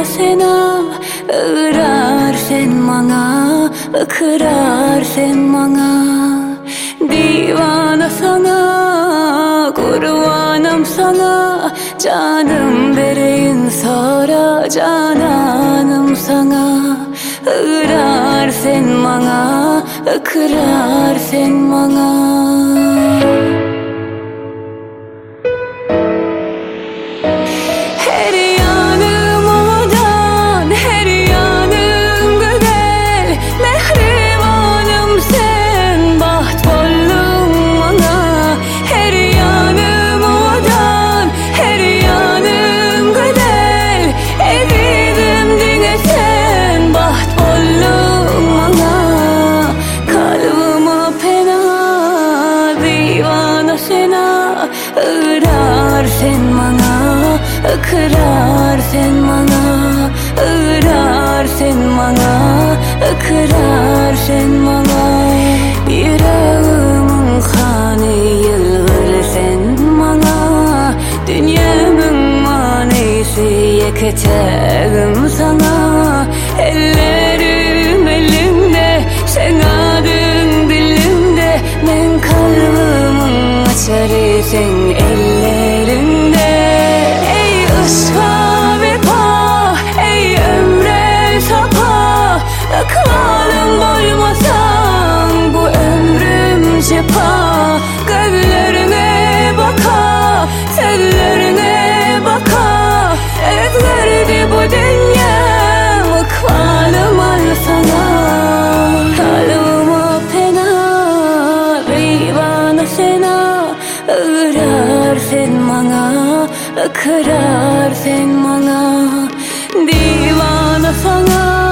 Divana sena ırar sen mana, ıkrar sen mana. Divana sana, kurbanım sana, canım vereyim sonra cananım sana. Irar sen mana, ıkrar sen mana. Irar sen mana, ıkrar sen mana. Irar sen mana, ıkrar sen mana. Yüreğimin kanı yılgır sen mana. Dünyamın manisi yeketağım sana. Ellerim elimde, sen adın dilimde. Ben kalbimin açarı sen ellerinde. Ey ışka vefa, ey ömre sapa. Akmalım olmasan bu ömrüm cepa. Gözlerine baka, tellerine baka. Ezlerdi bu dünya, akmalım al sana. Kalbime pena, divana sena. Irar sen mana, ıkrar sen mana. Divana sana.